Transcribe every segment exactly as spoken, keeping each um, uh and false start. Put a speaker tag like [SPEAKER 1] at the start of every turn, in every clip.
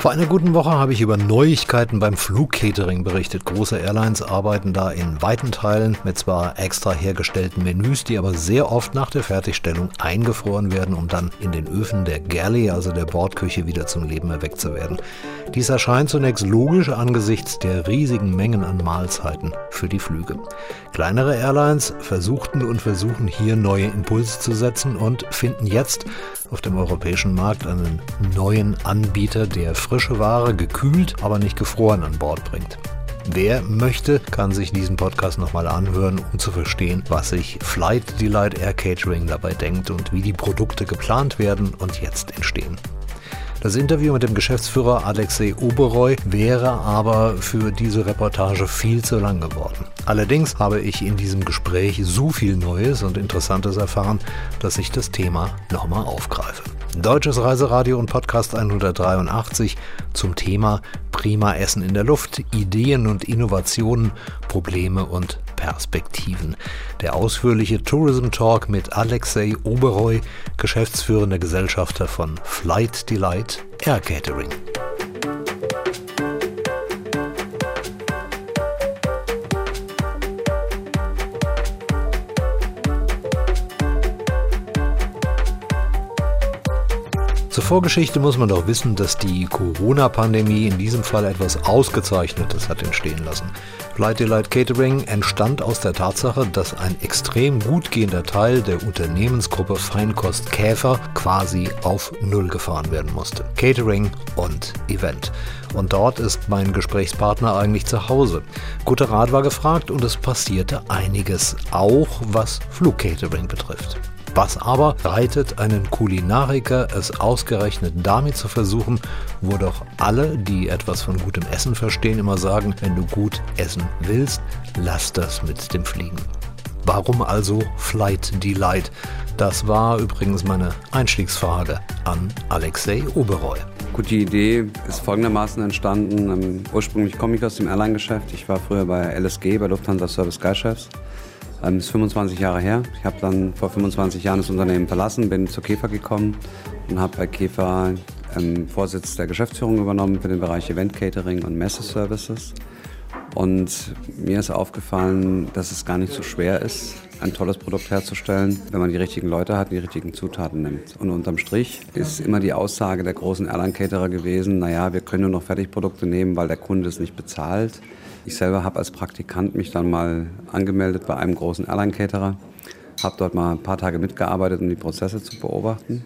[SPEAKER 1] Vor einer guten Woche habe ich über Neuigkeiten beim Flugcatering berichtet. Große Airlines arbeiten da in weiten Teilen mit zwar extra hergestellten Menüs, die aber sehr oft nach der Fertigstellung eingefroren werden, um dann in den Öfen der Galley, also der Bordküche, wieder zum Leben erweckt zu werden. Dies erscheint zunächst logisch angesichts der riesigen Mengen an Mahlzeiten für die Flüge. Kleinere Airlines versuchten und versuchen hier neue Impulse zu setzen und finden jetzt auf dem europäischen Markt einen neuen Anbieter, der frische Ware gekühlt, aber nicht gefroren an Bord bringt. Wer möchte, kann sich diesen Podcast nochmal anhören, um zu verstehen, was sich Flight Delight Air Catering dabei denkt und wie die Produkte geplant werden und jetzt entstehen. Das Interview mit dem Geschäftsführer Alexej Oberoi wäre aber für diese Reportage viel zu lang geworden. Allerdings habe ich in diesem Gespräch so viel Neues und Interessantes erfahren, dass ich das Thema nochmal aufgreife. Deutsches Reiseradio und Podcast hundertdreiundachtzig zum Thema Prima Essen in der Luft, Ideen und Innovationen, Probleme und Perspektiven. Der ausführliche Tourism Talk mit Alexej Oberoi, geschäftsführender Gesellschafter von Flight Delight Air Catering. Zur Vorgeschichte muss man doch wissen, dass die Corona-Pandemie in diesem Fall etwas Ausgezeichnetes hat entstehen lassen. Flight Delight Catering entstand aus der Tatsache, dass ein extrem gut gehender Teil der Unternehmensgruppe Feinkost Käfer quasi auf Null gefahren werden musste. Catering und Event. Und dort ist mein Gesprächspartner eigentlich zu Hause. Guter Rat war gefragt und es passierte einiges, auch was Flugcatering betrifft. Was aber reitet einen Kulinariker, es ausgerechnet damit zu versuchen, wo doch alle, die etwas von gutem Essen verstehen, immer sagen, wenn du gut essen willst, lass das mit dem Fliegen. Warum also Flight Delight? Das war übrigens meine Einstiegsfrage an Alexej Oberoi.
[SPEAKER 2] Gut, die Idee ist folgendermaßen entstanden. Ähm, ursprünglich komme ich aus dem Airline-Geschäft. Ich war früher bei L S G, bei Lufthansa Service Skychefs. Das ist fünfundzwanzig Jahre her. Ich habe dann vor fünfundzwanzig Jahren das Unternehmen verlassen, bin zu Käfer gekommen und habe bei Käfer ähm, Vorsitz der Geschäftsführung übernommen für den Bereich Event Catering und Messeservices. Und mir ist aufgefallen, dass es gar nicht so schwer ist, ein tolles Produkt herzustellen, wenn man die richtigen Leute hat, die richtigen Zutaten nimmt. Und unterm Strich ist immer die Aussage der großen Airline-Caterer gewesen, naja, wir können nur noch Fertigprodukte nehmen, weil der Kunde es nicht bezahlt. Ich selber habe als Praktikant mich dann mal angemeldet bei einem großen Airline-Caterer, habe dort mal ein paar Tage mitgearbeitet, um die Prozesse zu beobachten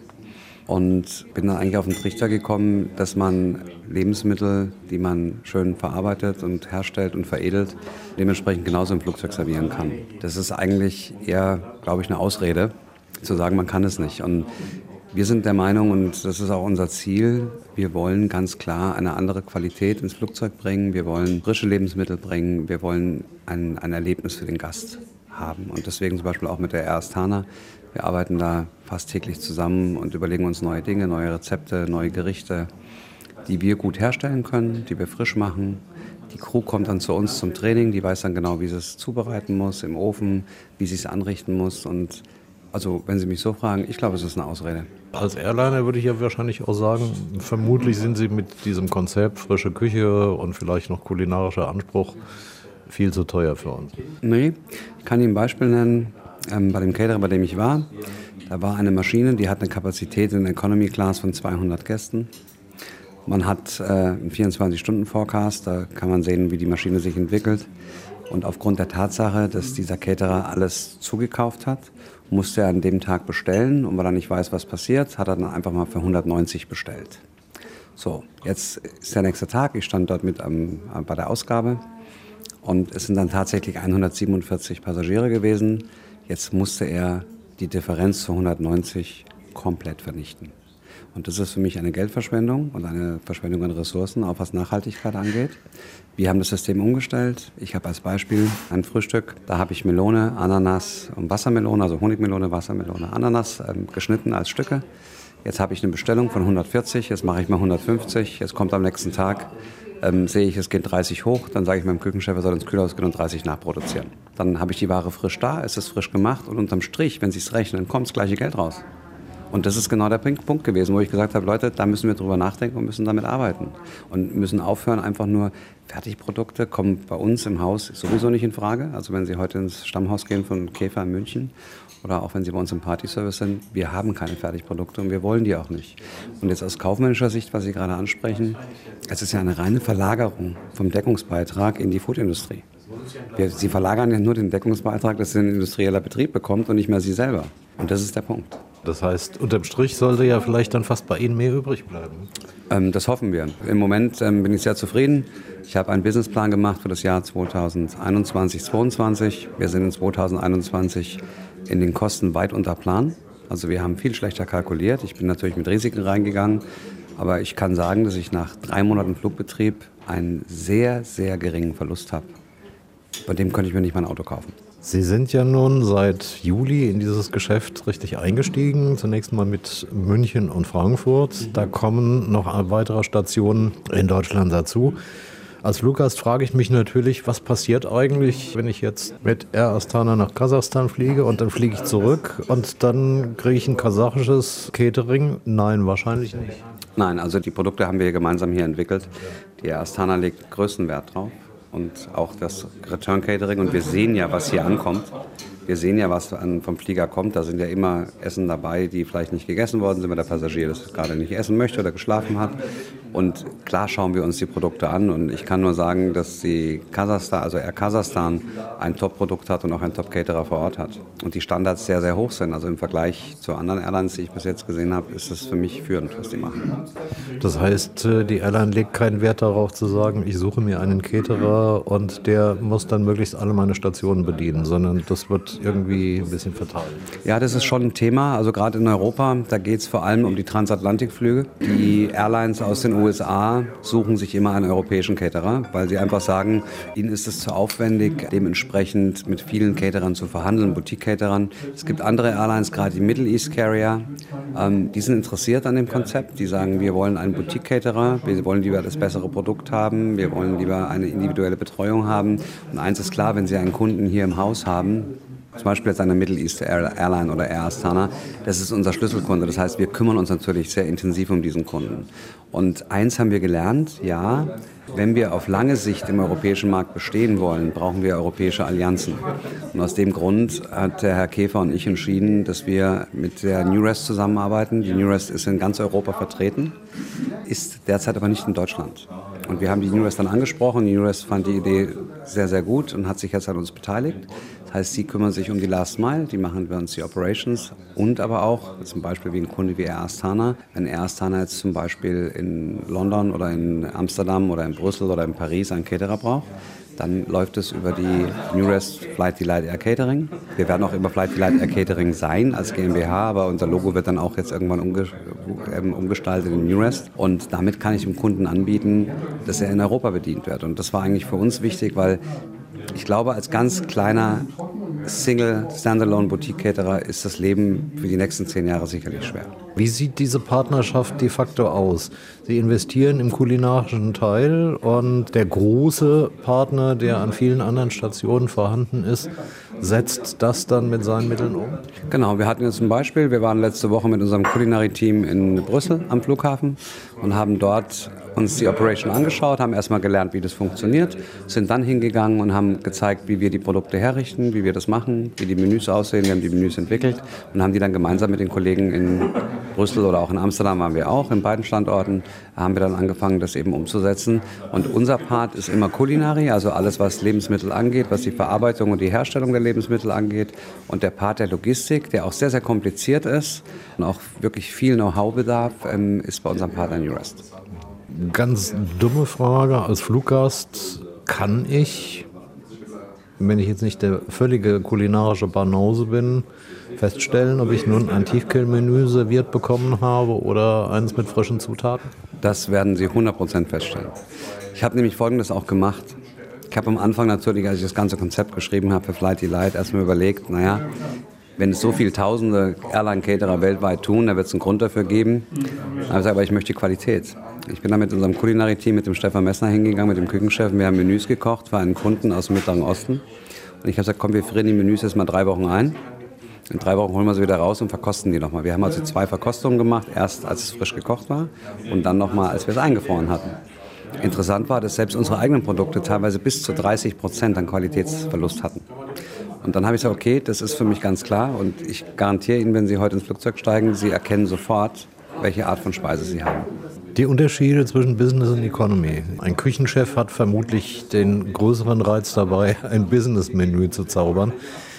[SPEAKER 2] und bin dann eigentlich auf den Trichter gekommen, dass man Lebensmittel, die man schön verarbeitet und herstellt und veredelt, dementsprechend genauso im Flugzeug servieren kann. Das ist eigentlich eher, glaube ich, eine Ausrede, zu sagen, man kann es nicht. Und wir sind der Meinung, und das ist auch unser Ziel, wir wollen ganz klar eine andere Qualität ins Flugzeug bringen, wir wollen frische Lebensmittel bringen, wir wollen ein, ein Erlebnis für den Gast haben. Und deswegen zum Beispiel auch mit der Air Astana. Wir arbeiten da fast täglich zusammen und überlegen uns neue Dinge, neue Rezepte, neue Gerichte, die wir gut herstellen können, die wir frisch machen. Die Crew kommt dann zu uns zum Training, die weiß dann genau, wie sie es zubereiten muss im Ofen, wie sie es anrichten muss. Und also, wenn Sie mich so fragen, ich glaube, es ist eine Ausrede.
[SPEAKER 1] Als Airliner würde ich ja wahrscheinlich auch sagen, vermutlich sind Sie mit diesem Konzept frische Küche und vielleicht noch kulinarischer Anspruch viel zu teuer für uns.
[SPEAKER 2] Nee, ich kann Ihnen ein Beispiel nennen. Ähm, bei dem Caterer, bei dem ich war, da war eine Maschine, die hat eine Kapazität in Economy Class von zweihundert Gästen. Man hat äh, einen vierundzwanzig-Stunden-Forecast, da kann man sehen, wie die Maschine sich entwickelt. Und aufgrund der Tatsache, dass dieser Caterer alles zugekauft hat, musste er an dem Tag bestellen. Und weil er nicht weiß, was passiert, hat er dann einfach mal für hundertneunzig bestellt. So, jetzt ist der nächste Tag. Ich stand dort mit am, bei der Ausgabe. Und es sind dann tatsächlich hundertsiebenundvierzig Passagiere gewesen. Jetzt musste er die Differenz zu hundertneunzig komplett vernichten. Und das ist für mich eine Geldverschwendung und eine Verschwendung an Ressourcen, auch was Nachhaltigkeit angeht. Wir haben das System umgestellt. Ich habe als Beispiel ein Frühstück, da habe ich Melone, Ananas und Wassermelone, also Honigmelone, Wassermelone, Ananas ähm, geschnitten als Stücke. Jetzt habe ich eine Bestellung von hundertvierzig, jetzt mache ich mal hundertfünfzig, jetzt kommt am nächsten Tag, ähm, sehe ich, es geht dreißig hoch, dann sage ich meinem Küchenchef, er soll ins Kühlhaus gehen und dreißig nachproduzieren. Dann habe ich die Ware frisch da, es ist frisch gemacht und unterm Strich, wenn Sie es rechnen, kommt das gleiche Geld raus. Und das ist genau der Punkt gewesen, wo ich gesagt habe, Leute, da müssen wir drüber nachdenken und müssen damit arbeiten. Und müssen aufhören, einfach nur Fertigprodukte kommen bei uns im Haus sowieso nicht in Frage. Also wenn Sie heute ins Stammhaus gehen von Käfer in München oder auch wenn Sie bei uns im Partyservice sind, wir haben keine Fertigprodukte und wir wollen die auch nicht. Und jetzt aus kaufmännischer Sicht, was Sie gerade ansprechen, es ist ja eine reine Verlagerung vom Deckungsbeitrag in die Foodindustrie. Wir, Sie verlagern ja nur den Deckungsbeitrag, dass ein industrieller Betrieb bekommt und nicht mehr Sie selber. Und das ist der Punkt.
[SPEAKER 1] Das heißt, unterm Strich sollte ja vielleicht dann fast bei Ihnen mehr übrig bleiben.
[SPEAKER 2] Ähm, das hoffen wir. Im Moment ähm, bin ich sehr zufrieden. Ich habe einen Businessplan gemacht für das Jahr zweitausendeinundzwanzig zweiundzwanzig. Wir sind in zweitausendeinundzwanzig in den Kosten weit unter Plan. Also wir haben viel schlechter kalkuliert. Ich bin natürlich mit Risiken reingegangen. Aber ich kann sagen, dass ich nach drei Monaten Flugbetrieb einen sehr, sehr geringen Verlust habe. Bei dem könnte ich mir nicht mein Auto kaufen.
[SPEAKER 1] Sie sind ja nun seit Juli in dieses Geschäft richtig eingestiegen. Zunächst mal mit München und Frankfurt. Da kommen noch weitere Stationen in Deutschland dazu. Als Fluggast frage ich mich natürlich, was passiert eigentlich, wenn ich jetzt mit Air Astana nach Kasachstan fliege und dann fliege ich zurück und dann kriege ich ein kasachisches Catering? Nein, wahrscheinlich nicht.
[SPEAKER 2] Nein, also die Produkte haben wir gemeinsam hier entwickelt. Die Air Astana legt größten Wert drauf. Und auch das Return Catering. Und wir sehen ja, was hier ankommt. Wir sehen ja, was an, vom Flieger kommt. Da sind ja immer Essen dabei, die vielleicht nicht gegessen worden sind, weil der Passagier das gerade nicht essen möchte oder geschlafen hat. Und klar schauen wir uns die Produkte an. Und ich kann nur sagen, dass die Kasachstan, also Air Kasachstan ein Top-Produkt hat und auch ein Top-Caterer vor Ort hat. Und die Standards sehr, sehr hoch sind. Also im Vergleich zu anderen Airlines, die ich bis jetzt gesehen habe, ist das für mich führend, was die machen.
[SPEAKER 1] Das heißt, die Airline legt keinen Wert darauf zu sagen, ich suche mir einen Caterer und der muss dann möglichst alle meine Stationen bedienen, sondern das wird irgendwie ein bisschen verteilt.
[SPEAKER 2] Ja, das ist schon ein Thema. Also gerade in Europa, da geht es vor allem um die Transatlantikflüge. Die Airlines aus den U S A suchen sich immer einen europäischen Caterer, weil sie einfach sagen, ihnen ist es zu aufwendig, dementsprechend mit vielen Caterern zu verhandeln, Boutique-Caterern. Es gibt andere Airlines, gerade die Middle East Carrier, ähm, die sind interessiert an dem Konzept. Die sagen, wir wollen einen Boutique-Caterer, wir wollen lieber das bessere Produkt haben, wir wollen lieber eine individuelle Betreuung haben. Und eins ist klar, wenn Sie einen Kunden hier im Haus haben, zum Beispiel jetzt eine Middle East Airline oder Air Astana, das ist unser Schlüsselkunde. Das heißt, wir kümmern uns natürlich sehr intensiv um diesen Kunden. Und eins haben wir gelernt, ja, wenn wir auf lange Sicht im europäischen Markt bestehen wollen, brauchen wir europäische Allianzen. Und aus dem Grund hat der Herr Käfer und ich entschieden, dass wir mit der Newrest zusammenarbeiten. Die Newrest ist in ganz Europa vertreten, ist derzeit aber nicht in Deutschland. Und wir haben die Newrest dann angesprochen. Die Newrest fand die Idee sehr, sehr gut und hat sich jetzt an uns beteiligt. Das heißt, sie kümmern sich um die Last Mile, die machen bei uns die Operations und aber auch zum Beispiel wie ein Kunde wie Air Astana. Wenn Air Astana jetzt zum Beispiel in London oder in Amsterdam oder in Brüssel oder in Paris einen Caterer braucht, dann läuft es über die Newrest Flight Delight Air Catering. Wir werden auch über Flight Delight Air Catering sein als GmbH, aber unser Logo wird dann auch jetzt irgendwann umge- ähm, umgestaltet in Newrest. Und damit kann ich dem Kunden anbieten, dass er in Europa bedient wird. Und das war eigentlich für uns wichtig, weil ich glaube, als ganz kleiner Single Standalone Boutique Caterer ist das Leben für die nächsten zehn Jahre sicherlich schwer.
[SPEAKER 1] Wie sieht diese Partnerschaft de facto aus? Sie investieren im kulinarischen Teil und der große Partner, der an vielen anderen Stationen vorhanden ist, setzt das dann mit seinen Mitteln um?
[SPEAKER 2] Genau, wir hatten jetzt ein Beispiel. Wir waren letzte Woche mit unserem Culinary-Team in Brüssel am Flughafen und haben dort uns die Operation angeschaut, haben erstmal gelernt, wie das funktioniert, sind dann hingegangen und haben gezeigt, wie wir die Produkte herrichten, wie wir das machen, wie die Menüs aussehen. Wir haben die Menüs entwickelt und haben die dann gemeinsam mit den Kollegen in Brüssel oder auch in Amsterdam waren wir auch, in beiden Standorten, haben wir dann angefangen, das eben umzusetzen. Und unser Part ist immer Culinary, also alles, was Lebensmittel angeht, was die Verarbeitung und die Herstellung der Lebensmittel angeht. Und der Part der Logistik, der auch sehr, sehr kompliziert ist und auch wirklich viel Know-how bedarf, ist bei unserem Partner Newrest.
[SPEAKER 1] Ganz dumme Frage, als Fluggast kann ich, wenn ich jetzt nicht der völlige kulinarische Banause bin, feststellen, ob ich nun ein Tiefkühlmenü serviert bekommen habe oder eins mit frischen Zutaten?
[SPEAKER 2] Das werden Sie hundert Prozent feststellen. Ich habe nämlich Folgendes auch gemacht. Ich habe am Anfang natürlich, als ich das ganze Konzept geschrieben habe für Flight Delight, erstmal überlegt, naja, wenn es so viele tausende Airline-Caterer weltweit tun, da wird es einen Grund dafür geben. Aber, aber ich möchte Qualität. Ich bin da mit unserem Culinary-Team, mit dem Stefan Messner hingegangen, mit dem Küchenchef. Wir haben Menüs gekocht für einen Kunden aus dem Mittleren Osten. Und ich habe gesagt, komm, wir frieren die Menüs jetzt mal drei Wochen ein. In drei Wochen holen wir sie wieder raus und verkosten die nochmal. Wir haben also zwei Verkostungen gemacht, erst als es frisch gekocht war und dann nochmal, als wir es eingefroren hatten. Interessant war, dass selbst unsere eigenen Produkte teilweise bis zu dreißig Prozent an Qualitätsverlust hatten. Und dann habe ich gesagt, okay, das ist für mich ganz klar und ich garantiere Ihnen, wenn Sie heute ins Flugzeug steigen, Sie erkennen sofort, welche Art von Speise Sie haben.
[SPEAKER 1] Die Unterschiede zwischen Business und Economy. Ein Küchenchef hat vermutlich den größeren Reiz dabei, ein Business-Menü zu zaubern.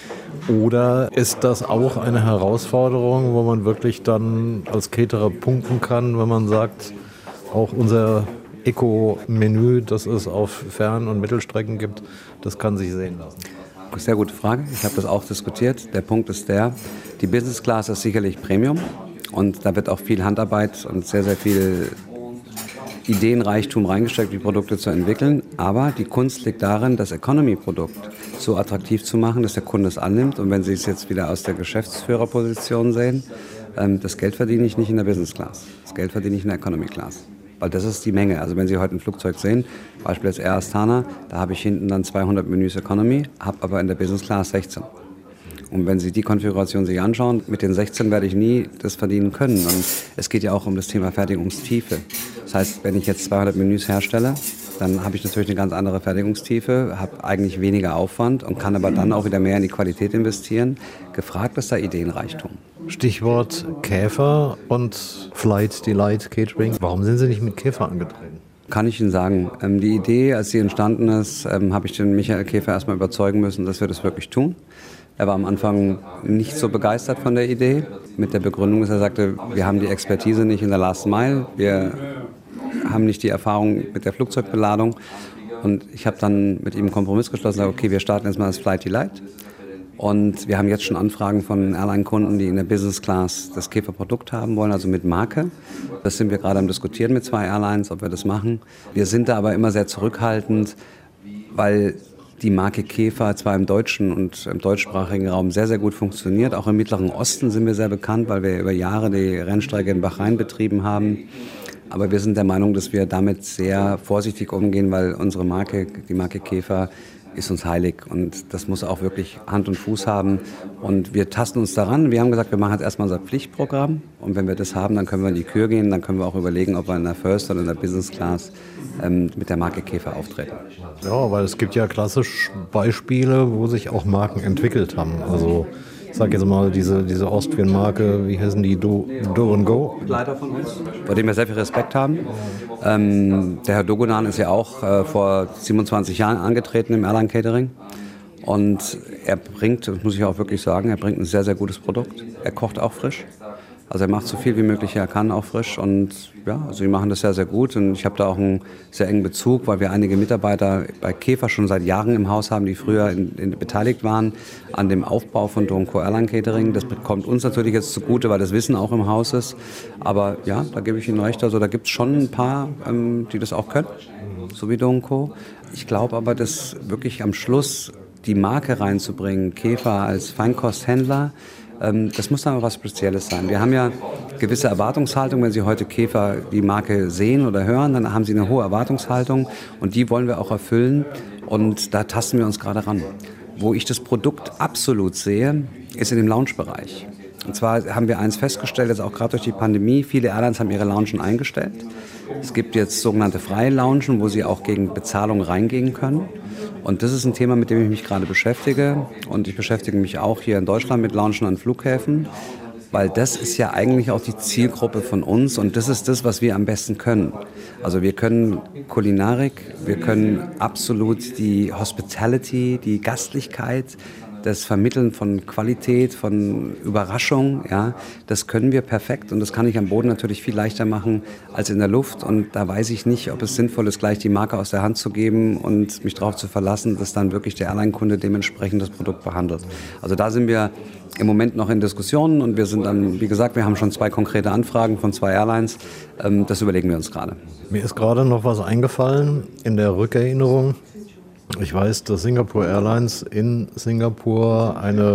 [SPEAKER 1] Oder ist das auch eine Herausforderung, wo man wirklich dann als Caterer punkten kann, wenn man sagt, auch unser Eco-Menü, das es auf Fern- und Mittelstrecken gibt, das kann sich sehen lassen?
[SPEAKER 2] Sehr gute Frage. Ich habe das auch diskutiert. Der Punkt ist der, die Business Class ist sicherlich Premium und da wird auch viel Handarbeit und sehr, sehr viel Ideenreichtum reingesteckt, die Produkte zu entwickeln. Aber die Kunst liegt darin, das Economy-Produkt so attraktiv zu machen, dass der Kunde es annimmt. Und wenn Sie es jetzt wieder aus der Geschäftsführerposition sehen, das Geld verdiene ich nicht in der Business Class. Das Geld verdiene ich in der Economy Class. Weil das ist die Menge. Also wenn Sie heute ein Flugzeug sehen, beispielsweise Air Astana, da habe ich hinten dann zweihundert Menüs Economy, habe aber in der Business Class sechzehn. Und wenn Sie die Konfiguration sich anschauen, mit den sechzehn werde ich nie das verdienen können. Und es geht ja auch um das Thema Fertigungstiefe. Das heißt, wenn ich jetzt zweihundert Menüs herstelle, dann habe ich natürlich eine ganz andere Fertigungstiefe, habe eigentlich weniger Aufwand und kann aber dann auch wieder mehr in die Qualität investieren. Gefragt ist da Ideenreichtum.
[SPEAKER 1] Stichwort Käfer und Flight Delight Catering. Warum sind Sie nicht mit Käfer angetreten?
[SPEAKER 2] Kann ich Ihnen sagen. Ähm, die Idee, als sie entstanden ist, ähm, habe ich den Michael Käfer erstmal überzeugen müssen, dass wir das wirklich tun. Er war am Anfang nicht so begeistert von der Idee, mit der Begründung, dass er sagte, wir haben die Expertise nicht in der Last Mile, wir haben nicht die Erfahrung mit der Flugzeugbeladung. Und ich habe dann mit ihm einen Kompromiss geschlossen, okay, wir starten jetzt mal das Flight Delight. Und wir haben jetzt schon Anfragen von Airline-Kunden, die in der Business Class das Käferprodukt haben wollen, also mit Marke. Das sind wir gerade am Diskutieren mit zwei Airlines, ob wir das machen. Wir sind da aber immer sehr zurückhaltend, weil die Marke Käfer zwar im deutschen und im deutschsprachigen Raum sehr, sehr gut funktioniert. Auch im Mittleren Osten sind wir sehr bekannt, weil wir über Jahre die Rennstrecke in Bahrain betrieben haben. Aber wir sind der Meinung, dass wir damit sehr vorsichtig umgehen, weil unsere Marke, die Marke Käfer, ist uns heilig und das muss auch wirklich Hand und Fuß haben und wir tasten uns daran. Wir haben gesagt, wir machen jetzt erstmal unser Pflichtprogramm und wenn wir das haben, dann können wir in die Kür gehen, dann können wir auch überlegen, ob wir in der First oder in der Business Class ähm, mit der Marke Käfer auftreten.
[SPEAKER 1] Ja, weil es gibt ja klassisch Beispiele, wo sich auch Marken entwickelt haben. Also ich sage jetzt mal, diese, diese Austrian-Marke, wie heißen die, Do, Do and Go?
[SPEAKER 2] Leiter von uns, vor dem wir sehr viel Respekt haben. Ähm, der Herr Dogunan ist ja auch äh, vor siebenundzwanzig Jahren angetreten im Airline Catering. Und er bringt, das muss ich auch wirklich sagen, er bringt ein sehr, sehr gutes Produkt. Er kocht auch frisch. Also er macht so viel wie möglich, er kann auch frisch. Und ja, also die machen das sehr, sehr gut. Und ich habe da auch einen sehr engen Bezug, weil wir einige Mitarbeiter bei Käfer schon seit Jahren im Haus haben, die früher in, in, beteiligt waren an dem Aufbau von Do and Co Airline Catering. Das kommt uns natürlich jetzt zugute, weil das Wissen auch im Haus ist. Aber ja, da gebe ich Ihnen recht. Also da gibt es schon ein paar, ähm, die das auch können, so wie Do and Co. Ich glaube aber, dass wirklich am Schluss die Marke reinzubringen, Käfer als Feinkosthändler, das muss dann aber was Spezielles sein. Wir haben ja gewisse Erwartungshaltung. Wenn Sie heute Käfer, die Marke sehen oder hören, dann haben Sie eine hohe Erwartungshaltung und die wollen wir auch erfüllen und da tasten wir uns gerade ran. Wo ich das Produkt absolut sehe, ist in dem Lounge-Bereich. Und zwar haben wir eins festgestellt, jetzt auch gerade durch die Pandemie, viele Airlines haben ihre Loungen eingestellt. Es gibt jetzt sogenannte freie Loungen, wo Sie auch gegen Bezahlung reingehen können. Und das ist ein Thema, mit dem ich mich gerade beschäftige. Und ich beschäftige mich auch hier in Deutschland mit Loungen an Flughäfen, weil das ist ja eigentlich auch die Zielgruppe von uns und das ist das, was wir am besten können. Also wir können Kulinarik, wir können absolut die Hospitality, die Gastlichkeit, das Vermitteln von Qualität, von Überraschung, ja, das können wir perfekt und das kann ich am Boden natürlich viel leichter machen als in der Luft und da weiß ich nicht, ob es sinnvoll ist, gleich die Marke aus der Hand zu geben und mich darauf zu verlassen, dass dann wirklich der Airline-Kunde dementsprechend das Produkt behandelt. Also da sind wir im Moment noch in Diskussionen und wir sind dann, wie gesagt, wir haben schon zwei konkrete Anfragen von zwei Airlines, das überlegen wir uns gerade.
[SPEAKER 1] Mir ist gerade noch was eingefallen in der Rückerinnerung. Ich weiß, dass Singapore Airlines in Singapur eine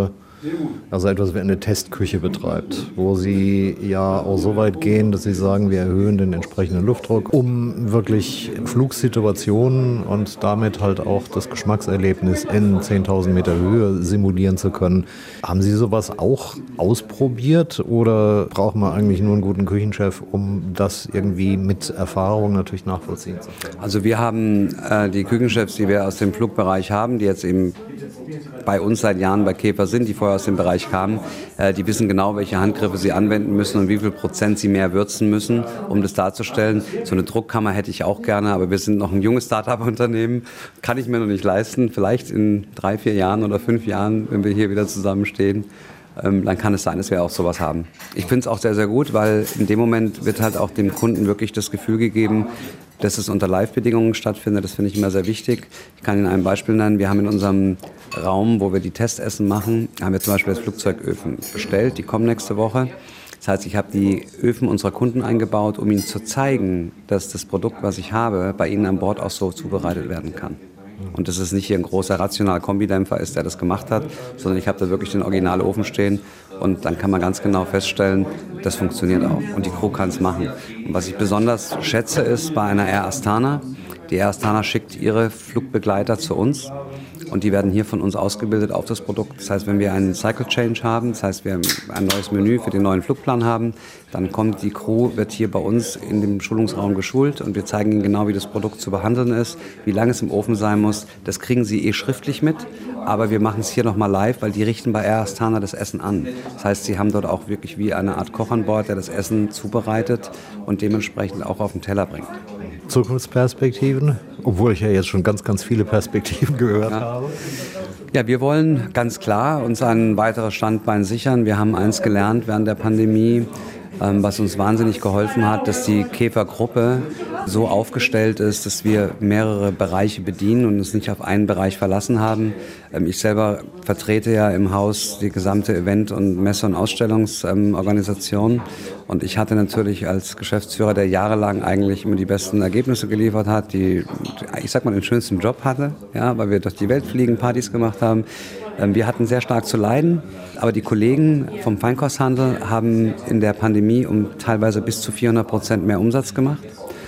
[SPEAKER 1] Also etwas wie eine Testküche betreibt, wo Sie ja auch so weit gehen, dass Sie sagen, wir erhöhen den entsprechenden Luftdruck, um wirklich Flugsituationen und damit halt auch das Geschmackserlebnis in zehntausend Meter Höhe simulieren zu können. Haben Sie sowas auch ausprobiert oder braucht man eigentlich nur einen guten Küchenchef, um das irgendwie mit Erfahrung natürlich nachvollziehen zu können?
[SPEAKER 2] Also wir haben äh, die Küchenchefs, die wir aus dem Flugbereich haben, die jetzt eben bei uns seit Jahren bei Käfer sind, die vorher aus dem Bereich kamen, äh, die wissen genau, welche Handgriffe sie anwenden müssen und wie viel Prozent sie mehr würzen müssen, um das darzustellen. So eine Druckkammer hätte ich auch gerne, aber wir sind noch ein junges Start-up-Unternehmen, kann ich mir noch nicht leisten. Vielleicht in drei, vier Jahren oder fünf Jahren, wenn wir hier wieder zusammenstehen, ähm, dann kann es sein, dass wir auch sowas haben. Ich finde es auch sehr, sehr gut, weil in dem Moment wird halt auch dem Kunden wirklich das Gefühl gegeben, dass es unter Live-Bedingungen stattfindet. Das finde ich immer sehr wichtig. Ich kann Ihnen ein Beispiel nennen. Wir haben in unserem Raum, wo wir die Testessen machen, haben wir zum Beispiel das Flugzeugöfen bestellt. Die kommen nächste Woche. Das heißt, ich habe die Öfen unserer Kunden eingebaut, um ihnen zu zeigen, dass das Produkt, was ich habe, bei ihnen an Bord auch so zubereitet werden kann. Und dass es nicht hier ein großer rationaler Kombidämpfer ist, der das gemacht hat, sondern ich habe da wirklich den Originalofen stehen und dann kann man ganz genau feststellen, das funktioniert auch und die Crew kann es machen. Und was ich besonders schätze ist bei einer Air Astana, die Air Astana schickt ihre Flugbegleiter zu uns und die werden hier von uns ausgebildet auf das Produkt. Das heißt, wenn wir einen Cycle Change haben, das heißt, wir ein neues Menü für den neuen Flugplan haben, dann kommt die Crew, wird hier bei uns in dem Schulungsraum geschult und wir zeigen ihnen genau, wie das Produkt zu behandeln ist, wie lange es im Ofen sein muss. Das kriegen sie eh schriftlich mit, aber wir machen es hier nochmal live, weil die richten bei Air Astana das Essen an. Das heißt, sie haben dort auch wirklich wie eine Art Koch an Bord, der das Essen zubereitet und dementsprechend auch auf den Teller bringt.
[SPEAKER 1] Zukunftsperspektiven, obwohl ich ja jetzt schon ganz, ganz viele Perspektiven gehört
[SPEAKER 2] ja.
[SPEAKER 1] habe.
[SPEAKER 2] Ja, wir wollen ganz klar uns ein weiteres Standbein sichern. Wir haben eins gelernt während der Pandemie, was uns wahnsinnig geholfen hat, dass die Käfer-Gruppe so aufgestellt ist, dass wir mehrere Bereiche bedienen und uns nicht auf einen Bereich verlassen haben. Ich selber vertrete ja im Haus die gesamte Event- und Messe- und Ausstellungsorganisation und ich hatte natürlich als Geschäftsführer, der jahrelang eigentlich immer die besten Ergebnisse geliefert hat, die, ich sag mal, den schönsten Job hatte, ja, weil wir durch die Welt fliegen, Partys gemacht haben. Wir hatten sehr stark zu leiden, aber die Kollegen vom Feinkosthandel haben in der Pandemie um teilweise bis zu vierhundert Prozent mehr Umsatz gemacht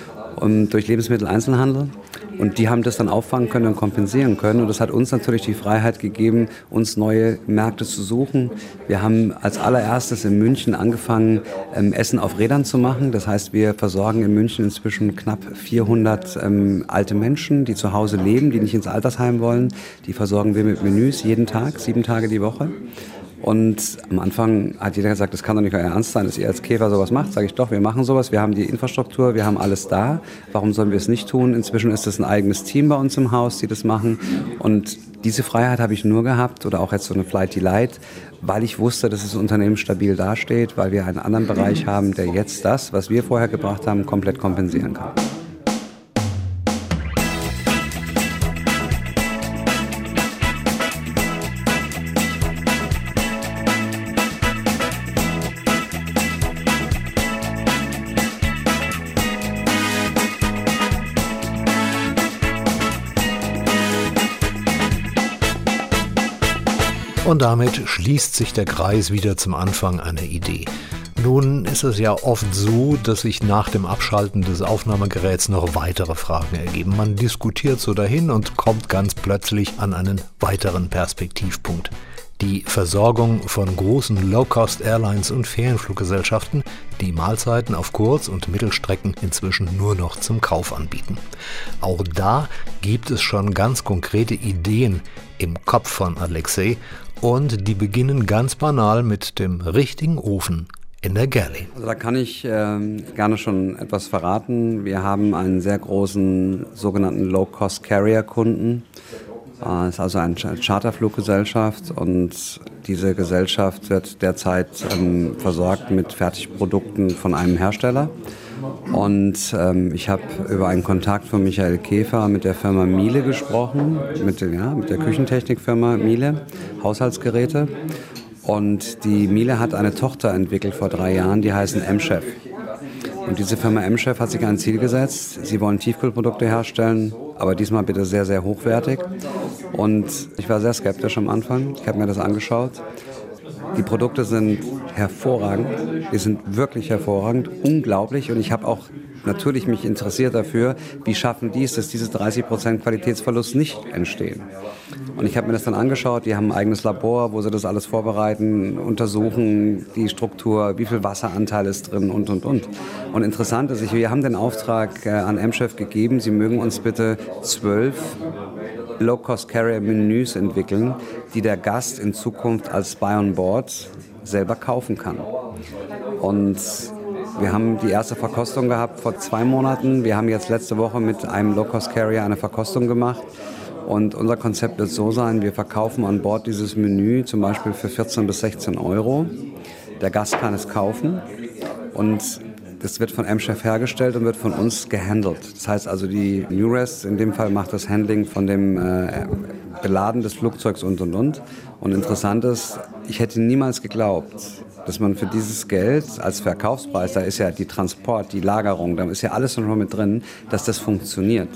[SPEAKER 2] und durch Lebensmitteleinzelhandel. Und die haben das dann auffangen können und kompensieren können. Und das hat uns natürlich die Freiheit gegeben, uns neue Märkte zu suchen. Wir haben als allererstes in München angefangen, ähm, Essen auf Rädern zu machen. Das heißt, wir versorgen in München inzwischen knapp vierhundert ähm, alte Menschen, die zu Hause leben, die nicht ins Altersheim wollen. Die versorgen wir mit Menüs jeden Tag, sieben Tage die Woche. Und am Anfang hat jeder gesagt, das kann doch nicht euer Ernst sein, dass ihr als Käfer sowas macht. Sage ich doch, wir machen sowas, wir haben die Infrastruktur, wir haben alles da. Warum sollen wir es nicht tun? Inzwischen ist es ein eigenes Team bei uns im Haus, die das machen. Und diese Freiheit habe ich nur gehabt, oder auch jetzt so eine Flight Delight, weil ich wusste, dass das Unternehmen stabil dasteht, weil wir einen anderen Bereich haben, der jetzt das, was wir vorher gebracht haben, komplett kompensieren kann.
[SPEAKER 1] Und damit schließt sich der Kreis wieder zum Anfang einer Idee. Nun ist es ja oft so, dass sich nach dem Abschalten des Aufnahmegeräts noch weitere Fragen ergeben. Man diskutiert so dahin und kommt ganz plötzlich an einen weiteren Perspektivpunkt. Die Versorgung von großen Low-Cost-Airlines und Ferienfluggesellschaften, die Mahlzeiten auf Kurz- und Mittelstrecken inzwischen nur noch zum Kauf anbieten. Auch da gibt es schon ganz konkrete Ideen im Kopf von Alexei und die beginnen ganz banal mit dem richtigen Ofen in der Galley.
[SPEAKER 2] Also da kann ich äh, gerne schon etwas verraten. Wir haben einen sehr großen sogenannten Low-Cost-Carrier-Kunden. Es ist also eine Charterfluggesellschaft und diese Gesellschaft wird derzeit ähm, versorgt mit Fertigprodukten von einem Hersteller. Und ähm, ich habe über einen Kontakt von Michael Käfer mit der Firma Miele gesprochen, mit, ja, mit der Küchentechnikfirma Miele, Haushaltsgeräte. Und die Miele hat eine Tochter entwickelt vor drei Jahren, die heißen M-Chef. Und diese Firma M-Chef hat sich ein Ziel gesetzt, sie wollen Tiefkühlprodukte herstellen, aber diesmal bitte sehr, sehr hochwertig. Und ich war sehr skeptisch am Anfang, ich habe mir das angeschaut. Die Produkte sind hervorragend, die sind wirklich hervorragend, unglaublich und ich habe auch natürlich mich interessiert dafür, wie schaffen die es, dass diese dreißig Prozent Qualitätsverlust nicht entstehen. Und ich habe mir das dann angeschaut, die haben ein eigenes Labor, wo sie das alles vorbereiten, untersuchen, die Struktur, wie viel Wasseranteil ist drin und, und, und. Und interessant ist, wir haben den Auftrag äh, an M-Chef gegeben, sie mögen uns bitte zwölf Low-Cost-Carrier-Menüs entwickeln, die der Gast in Zukunft als Buy-on-Board selber kaufen kann. Und wir haben die erste Verkostung gehabt vor zwei Monaten. Wir haben jetzt letzte Woche mit einem Low-Cost-Carrier eine Verkostung gemacht. Und unser Konzept wird so sein, wir verkaufen an Bord dieses Menü zum Beispiel für vierzehn bis sechzehn Euro. Der Gast kann es kaufen und das wird von M-Chef hergestellt und wird von uns gehandelt. Das heißt also, die Newrest in dem Fall macht das Handling von dem äh, Beladen des Flugzeugs und, und, und. Und interessant ist, ich hätte niemals geglaubt, dass man für dieses Geld als Verkaufspreis, da ist ja die Transport, die Lagerung, da ist ja alles schon mit drin, dass das funktioniert.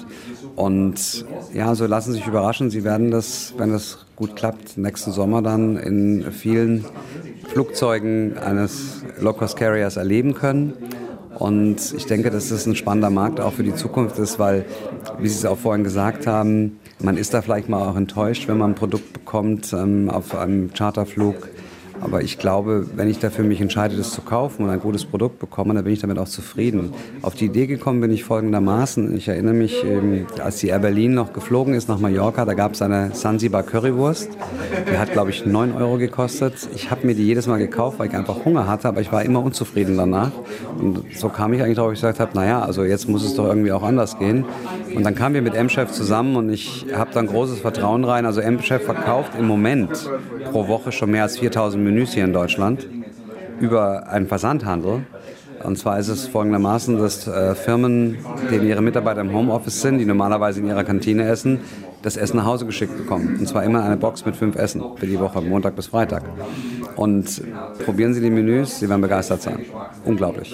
[SPEAKER 2] Und ja, so lassen Sie sich überraschen, Sie werden das, wenn das gut klappt, nächsten Sommer dann in vielen Flugzeugen eines Low-Cost-Carriers erleben können. Und ich denke, dass das ein spannender Markt auch für die Zukunft ist, weil, wie Sie es auch vorhin gesagt haben, man ist da vielleicht mal auch enttäuscht, wenn man ein Produkt bekommt ähm, auf einem Charterflug. Aber ich glaube, wenn ich dafür mich entscheide, das zu kaufen und ein gutes Produkt bekomme, dann bin ich damit auch zufrieden. Auf die Idee gekommen bin ich folgendermaßen. Ich erinnere mich, als die Air Berlin noch geflogen ist nach Mallorca, da gab es eine Zanzibar Currywurst. Die hat, glaube ich, neun Euro gekostet. Ich habe mir die jedes Mal gekauft, weil ich einfach Hunger hatte, aber ich war immer unzufrieden danach. Und so kam ich eigentlich darauf, dass ich gesagt habe, naja, also jetzt muss es doch irgendwie auch anders gehen. Und dann kamen wir mit M-Chef zusammen und ich habe dann großes Vertrauen rein. Also M-Chef verkauft im Moment pro Woche schon mehr als viertausend Menüs hier in Deutschland über einen Versandhandel. Und zwar ist es folgendermaßen, dass äh, Firmen, denen ihre Mitarbeiter im Homeoffice sind, die normalerweise in ihrer Kantine essen, das Essen nach Hause geschickt bekommen. Und zwar immer eine Box mit fünf Essen für die Woche, Montag bis Freitag. Und probieren Sie die Menüs, Sie werden begeistert sein. Unglaublich.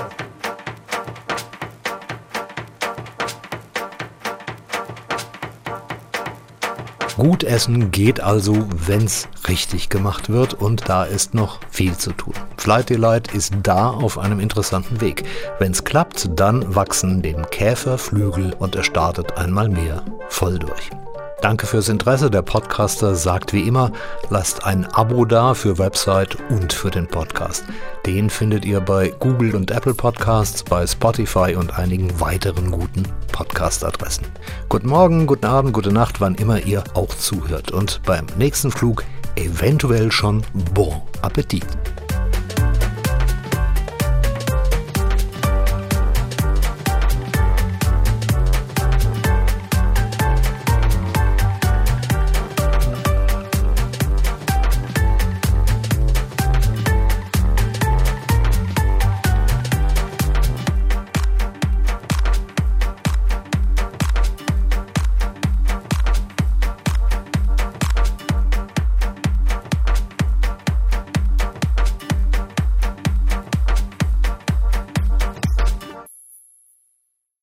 [SPEAKER 1] Gut essen geht also, wenn's richtig gemacht wird, und da ist noch viel zu tun. Flight Delight ist da auf einem interessanten Weg. Wenn's klappt, dann wachsen dem Käfer Flügel und er startet einmal mehr voll durch. Danke fürs Interesse. Der Podcaster sagt wie immer, lasst ein Abo da für Website und für den Podcast. Den findet ihr bei Google und Apple Podcasts, bei Spotify und einigen weiteren guten Podcast-Adressen. Guten Morgen, guten Abend, gute Nacht, wann immer ihr auch zuhört. Und beim nächsten Flug eventuell schon Bon Appetit.